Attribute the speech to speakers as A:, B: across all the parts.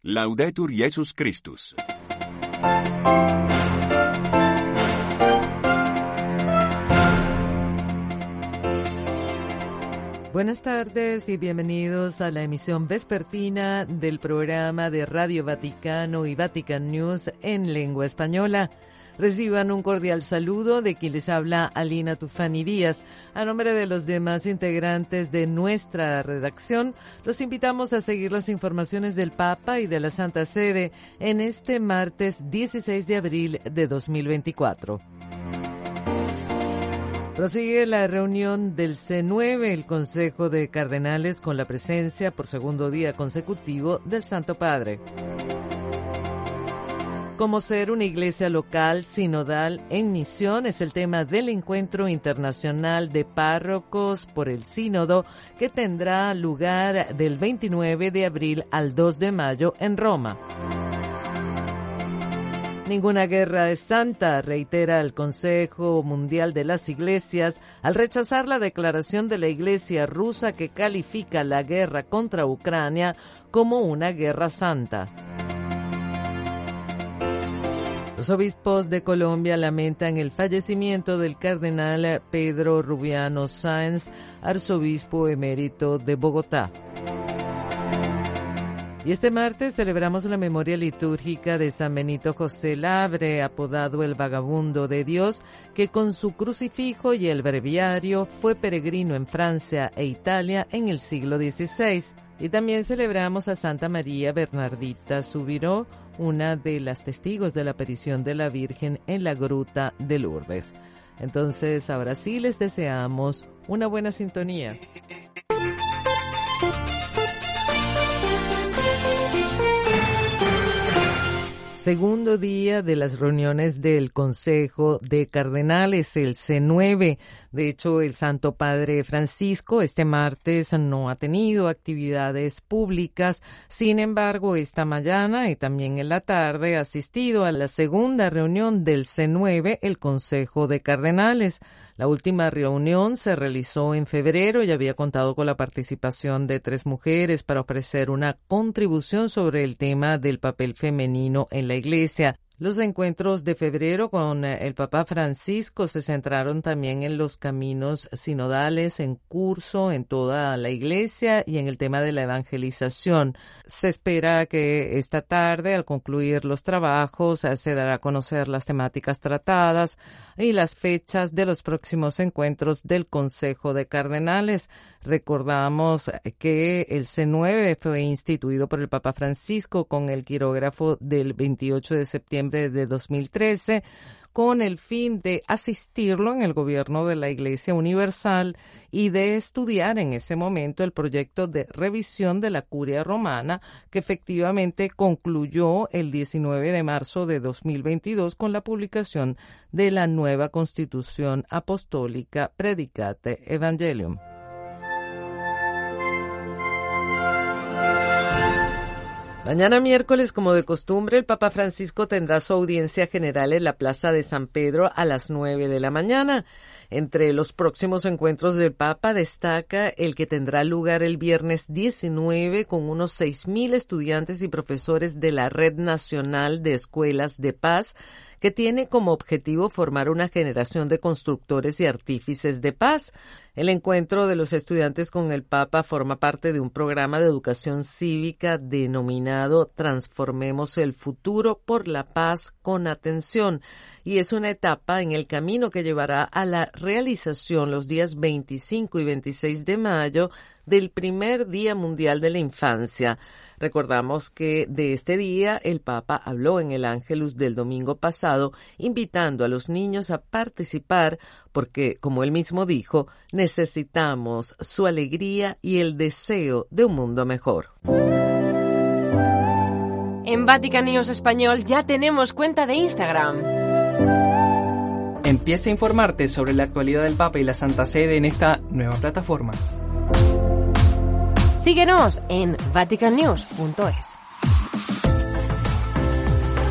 A: Laudetur Jesus Christus.
B: Buenas tardes y bienvenidos a la emisión vespertina del programa de Radio Vaticano y Vatican News en lengua española. Reciban un cordial saludo de quien les habla Alina Tufani Díaz. A nombre de los demás integrantes de nuestra redacción, los invitamos a seguir las informaciones del Papa y de la Santa Sede en este martes 16 de abril de 2024. Prosigue la reunión del C9, el Consejo de Cardenales, con la presencia por segundo día consecutivo del Santo Padre. Cómo ser una iglesia local, sinodal, en misión es el tema del Encuentro Internacional de Párrocos por el Sínodo, que tendrá lugar del 29 de abril al 2 de mayo en Roma. Ninguna guerra es santa, reitera el Consejo Mundial de las Iglesias al rechazar la declaración de la Iglesia rusa que califica la guerra contra Ucrania como una guerra santa. Los obispos de Colombia lamentan el fallecimiento del cardenal Pedro Rubiano Sáenz, arzobispo emérito de Bogotá. Y este martes celebramos la memoria litúrgica de San Benito José Labre, apodado el Vagabundo de Dios, que con su crucifijo y el breviario fue peregrino en Francia e Italia en el siglo XVI. Y también celebramos a Santa María Bernardita Subiró, una de las testigos de la aparición de la Virgen en la gruta de Lourdes. Entonces, ahora sí les deseamos una buena sintonía. Segundo día de las reuniones del Consejo de Cardenales, el C9. De hecho, el Santo Padre Francisco este martes no ha tenido actividades públicas. Sin embargo, esta mañana y también en la tarde ha asistido a la segunda reunión del C9, el Consejo de Cardenales. La última reunión se realizó en febrero y había contado con la participación de 3 mujeres para ofrecer una contribución sobre el tema del papel femenino en la Iglesia. Los encuentros de febrero con el Papa Francisco se centraron también en los caminos sinodales en curso en toda la Iglesia y en el tema de la evangelización. Se espera que esta tarde, al concluir los trabajos, se dará a conocer las temáticas tratadas y las fechas de los próximos encuentros del Consejo de Cardenales. Recordamos que el C9 fue instituido por el Papa Francisco con el quirógrafo del 28 de septiembre de 2013, con el fin de asistirlo en el gobierno de la Iglesia Universal y de estudiar en ese momento el proyecto de revisión de la Curia Romana, que efectivamente concluyó el 19 de marzo de 2022 con la publicación de la nueva Constitución Apostólica Predicate Evangelium. Mañana miércoles, como de costumbre, el Papa Francisco tendrá su audiencia general en la Plaza de San Pedro a las 9 de la mañana. Entre los próximos encuentros del Papa destaca el que tendrá lugar el viernes 19 con unos 6.000 estudiantes y profesores de la Red Nacional de Escuelas de Paz, que tiene como objetivo formar una generación de constructores y artífices de paz. El encuentro de los estudiantes con el Papa forma parte de un programa de educación cívica denominado Transformemos el Futuro por la Paz con Atención, y es una etapa en el camino que llevará a la realización los días 25 y 26 de mayo del primer Día Mundial de la Infancia. Recordamos que de este día el Papa habló en el Ángelus del domingo pasado, invitando a los niños a participar porque, como él mismo dijo, necesitamos su alegría y el deseo de un mundo mejor.
C: En Vatican News Español ya tenemos cuenta de Instagram.
D: Empieza a informarte sobre la actualidad del Papa y la Santa Sede en esta nueva plataforma.
C: Síguenos en vaticannews.es.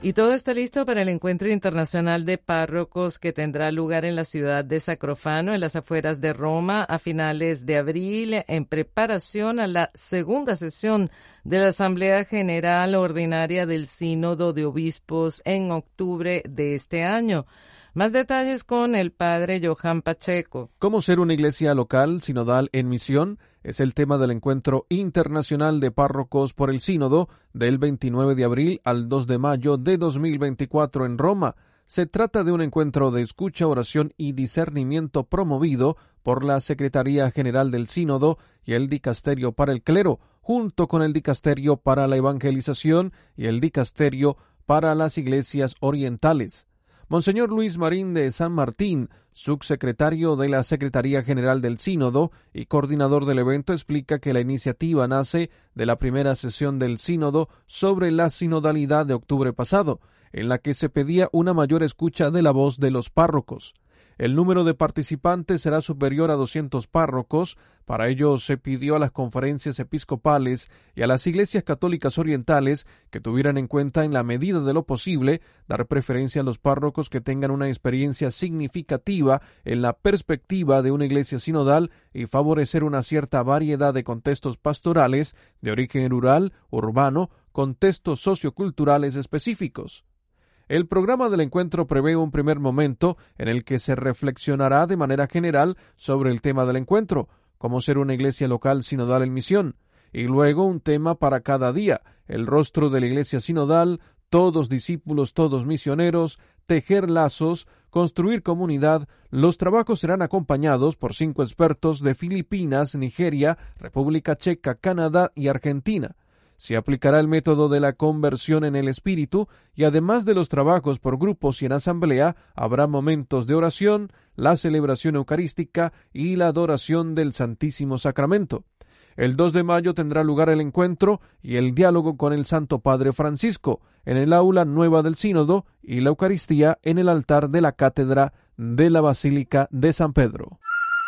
B: Y todo está listo para el encuentro internacional de párrocos que tendrá lugar en la ciudad de Sacrofano, en las afueras de Roma, a finales de abril, en preparación a la segunda sesión de la Asamblea General Ordinaria del Sínodo de Obispos en octubre de este año. Más detalles con el padre Johan Pacheco.
E: ¿Cómo ser una iglesia local sinodal en misión? Es el tema del encuentro internacional de párrocos por el sínodo del 29 de abril al 2 de mayo de 2024 en Roma. Se trata de un encuentro de escucha, oración y discernimiento promovido por la Secretaría General del Sínodo y el Dicasterio para el Clero, junto con el Dicasterio para la Evangelización y el Dicasterio para las Iglesias Orientales. Monseñor Luis Marín de San Martín, subsecretario de la Secretaría General del Sínodo y coordinador del evento, explica que la iniciativa nace de la primera sesión del Sínodo sobre la sinodalidad de octubre pasado, en la que se pedía una mayor escucha de la voz de los párrocos. El número de participantes será superior a 200 párrocos. Para ello se pidió a las conferencias episcopales y a las iglesias católicas orientales que tuvieran en cuenta, en la medida de lo posible, dar preferencia a los párrocos que tengan una experiencia significativa en la perspectiva de una iglesia sinodal y favorecer una cierta variedad de contextos pastorales de origen rural, urbano, contextos socioculturales específicos. El programa del encuentro prevé un primer momento en el que se reflexionará de manera general sobre el tema del encuentro, cómo ser una iglesia local sinodal en misión, y luego un tema para cada día, el rostro de la iglesia sinodal, todos discípulos, todos misioneros, tejer lazos, construir comunidad. Los trabajos serán acompañados por 5 expertos de Filipinas, Nigeria, República Checa, Canadá y Argentina. Se aplicará el método de la conversión en el espíritu y además de los trabajos por grupos y en asamblea, habrá momentos de oración, la celebración eucarística y la adoración del Santísimo Sacramento. El 2 de mayo tendrá lugar el encuentro y el diálogo con el Santo Padre Francisco en el aula nueva del Sínodo y la Eucaristía en el altar de la Cátedra de la Basílica de San Pedro.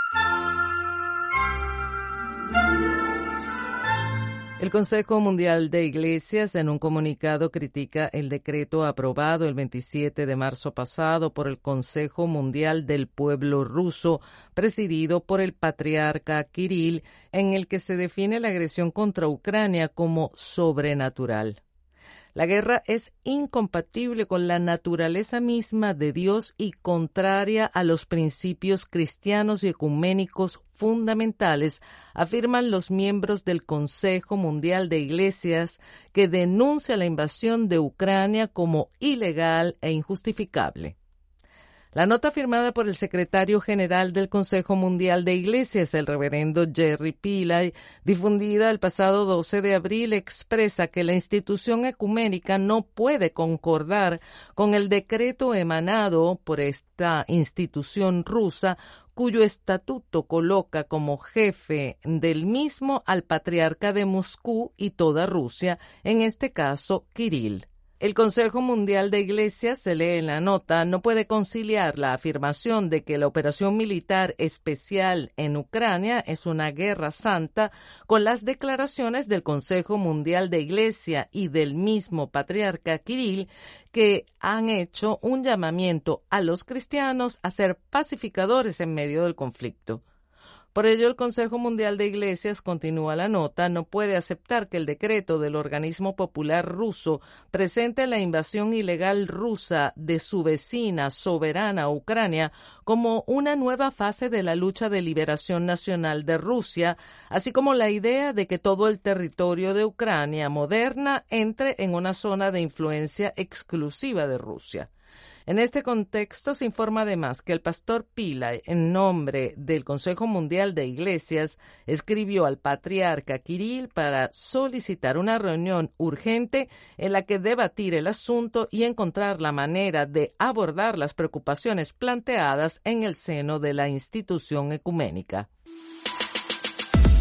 B: El Consejo Mundial de Iglesias, en un comunicado, critica el decreto aprobado el 27 de marzo pasado por el Consejo Mundial del Pueblo Ruso, presidido por el patriarca Kirill, en el que se define la agresión contra Ucrania como sobrenatural. La guerra es incompatible con la naturaleza misma de Dios y contraria a los principios cristianos y ecuménicos fundamentales, afirman los miembros del Consejo Mundial de Iglesias, que denuncia la invasión de Ucrania como ilegal e injustificable. La nota firmada por el secretario general del Consejo Mundial de Iglesias, el reverendo Jerry Pillay, difundida el pasado 12 de abril, expresa que la institución ecuménica no puede concordar con el decreto emanado por esta institución rusa, cuyo estatuto coloca como jefe del mismo al patriarca de Moscú y toda Rusia, en este caso Kirill. El Consejo Mundial de Iglesias, se lee en la nota, no puede conciliar la afirmación de que la operación militar especial en Ucrania es una guerra santa con las declaraciones del Consejo Mundial de Iglesia y del mismo patriarca Kirill, que han hecho un llamamiento a los cristianos a ser pacificadores en medio del conflicto. Por ello, el Consejo Mundial de Iglesias, continúa la nota, no puede aceptar que el decreto del organismo popular ruso presente la invasión ilegal rusa de su vecina soberana Ucrania como una nueva fase de la lucha de liberación nacional de Rusia, así como la idea de que todo el territorio de Ucrania moderna entre en una zona de influencia exclusiva de Rusia. En este contexto se informa además que el pastor Pillay, en nombre del Consejo Mundial de Iglesias, escribió al patriarca Kirill para solicitar una reunión urgente en la que debatir el asunto y encontrar la manera de abordar las preocupaciones planteadas en el seno de la institución ecuménica.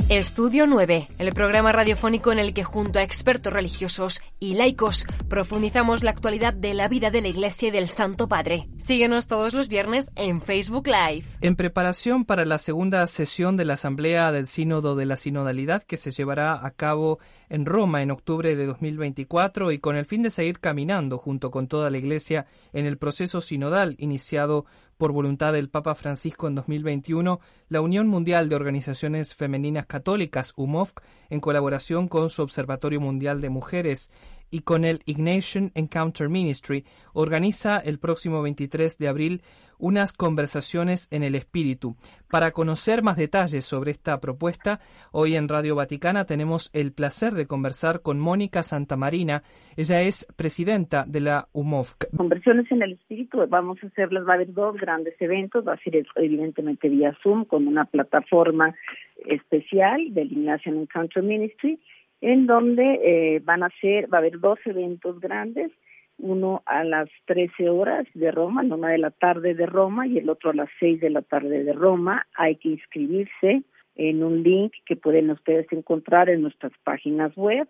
C: Estudio 9, el programa radiofónico en el que junto a expertos religiosos y laicos profundizamos la actualidad de la vida de la Iglesia y del Santo Padre. Síguenos todos los viernes en Facebook Live.
D: En preparación para la segunda sesión de la Asamblea del Sínodo de la Sinodalidad que se llevará a cabo en Roma en octubre de 2024 y con el fin de seguir caminando junto con toda la Iglesia en el proceso sinodal iniciado por voluntad del Papa Francisco en 2021, la Unión Mundial de Organizaciones Femeninas Católicas, UMOFC, en colaboración con su Observatorio Mundial de Mujeres y con el Ignatian Encounter Ministry, organiza el próximo 23 de abril unas conversaciones en el espíritu. Para conocer más detalles sobre esta propuesta, hoy en Radio Vaticana tenemos el placer de conversar con Mónica Santamarina. Ella es presidenta de la UMOFC.
F: Conversiones en el espíritu, vamos a hacerlas, va a haber 2 grandes eventos, va a ser evidentemente vía Zoom con una plataforma especial del Ignatian Encounter Ministry, en donde va a haber 2 eventos grandes, uno a las 13 horas de Roma, la 1 de la tarde de Roma y el otro a las 6 de la tarde de Roma. Hay que inscribirse en un link que pueden ustedes encontrar en nuestras páginas web.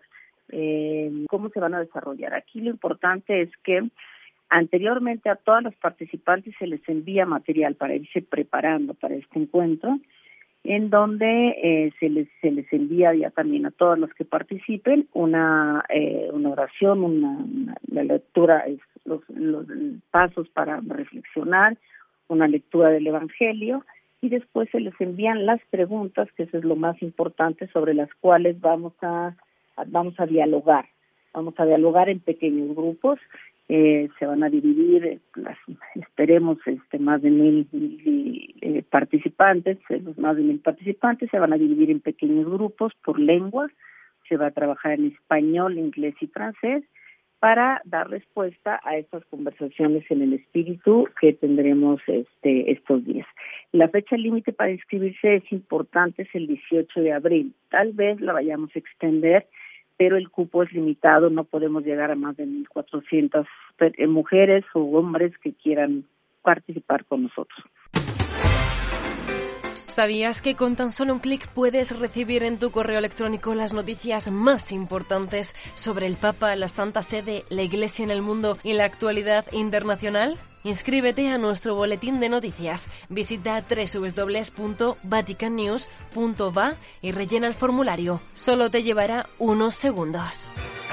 F: ¿Cómo se van a desarrollar? Aquí lo importante es que anteriormente a todas las participantes se les envía material para irse preparando para este encuentro, en donde se les envía ya también a todos los que participen una oración, la lectura, los pasos para reflexionar, una lectura del Evangelio, y después se les envían las preguntas, que eso es lo más importante, sobre las cuales vamos a dialogar. Vamos a dialogar en pequeños grupos. Se van a dividir, esperemos más de 1,000 participantes, los más de 1,000 participantes se van a dividir en pequeños grupos por lenguas. Se va a trabajar en español, inglés y francés para dar respuesta a estas conversaciones en el espíritu que tendremos estos días. La fecha límite para inscribirse es importante, es el 18 de abril. Tal vez la vayamos a extender, pero el cupo es limitado, no podemos llegar a más de 1,400 mujeres o hombres que quieran participar con nosotros.
C: ¿Sabías que con tan solo un clic puedes recibir en tu correo electrónico las noticias más importantes sobre el Papa, la Santa Sede, la Iglesia en el mundo y la actualidad internacional? Inscríbete a nuestro boletín de noticias. Visita www.vaticannews.va y rellena el formulario. Solo te llevará unos segundos.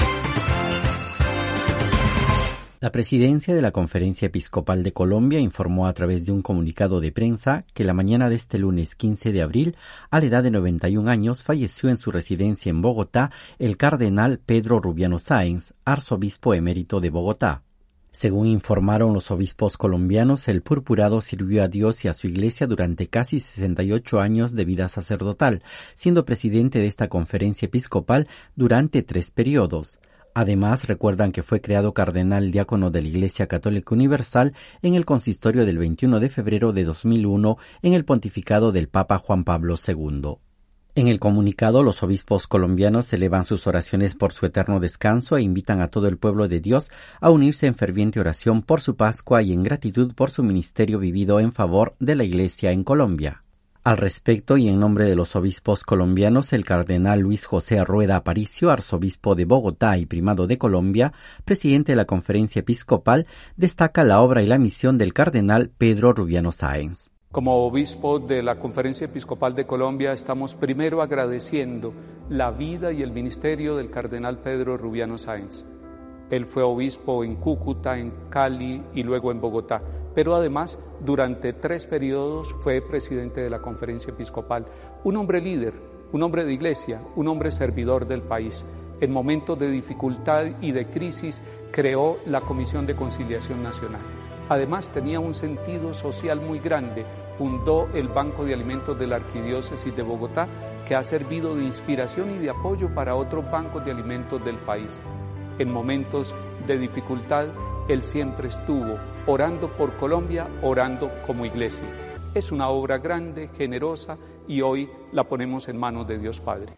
G: La presidencia de la Conferencia Episcopal de Colombia informó a través de un comunicado de prensa que la mañana de este lunes 15 de abril, a la edad de 91 años, falleció en su residencia en Bogotá el cardenal Pedro Rubiano Sáenz, arzobispo emérito de Bogotá. Según informaron los obispos colombianos, el purpurado sirvió a Dios y a su iglesia durante casi 68 años de vida sacerdotal, siendo presidente de esta conferencia episcopal durante 3 periodos. Además, recuerdan que fue creado cardenal diácono de la Iglesia Católica Universal en el consistorio del 21 de febrero de 2001 en el pontificado del Papa Juan Pablo II. En el comunicado, los obispos colombianos elevan sus oraciones por su eterno descanso e invitan a todo el pueblo de Dios a unirse en ferviente oración por su Pascua y en gratitud por su ministerio vivido en favor de la Iglesia en Colombia. Al respecto, y en nombre de los obispos colombianos, el cardenal Luis José Rueda Aparicio, arzobispo de Bogotá y primado de Colombia, presidente de la Conferencia Episcopal, destaca la obra y la misión del cardenal Pedro Rubiano Sáenz.
H: Como obispo de la Conferencia Episcopal de Colombia, estamos primero agradeciendo la vida y el ministerio del cardenal Pedro Rubiano Sáenz. Él fue obispo en Cúcuta, en Cali y luego en Bogotá. Pero además, durante 3 periodos fue presidente de la Conferencia Episcopal, un hombre líder, un hombre de iglesia, un hombre servidor del país. En momentos de dificultad y de crisis creó la Comisión de Conciliación Nacional. Además, tenía un sentido social muy grande, fundó el Banco de Alimentos de la Arquidiócesis de Bogotá, que ha servido de inspiración y de apoyo para otros bancos de alimentos del país. En momentos de dificultad, él siempre estuvo orando por Colombia, orando como iglesia. Es una obra grande, generosa, y hoy la ponemos en manos de Dios Padre.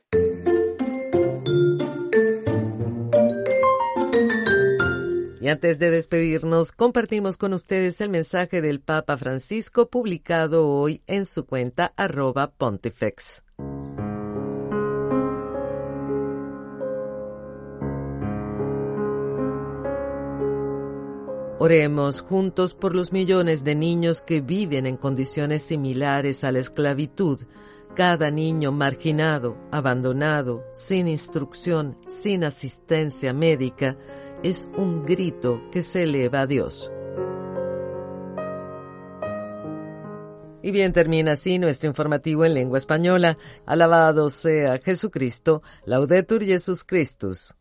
B: Y antes de despedirnos, compartimos con ustedes el mensaje del Papa Francisco publicado hoy en su cuenta @Pontifex. Oremos juntos por los millones de niños que viven en condiciones similares a la esclavitud. Cada niño marginado, abandonado, sin instrucción, sin asistencia médica, es un grito que se eleva a Dios. Y bien, termina así nuestro informativo en lengua española. Alabado sea Jesucristo. Laudetur Jesus Christus.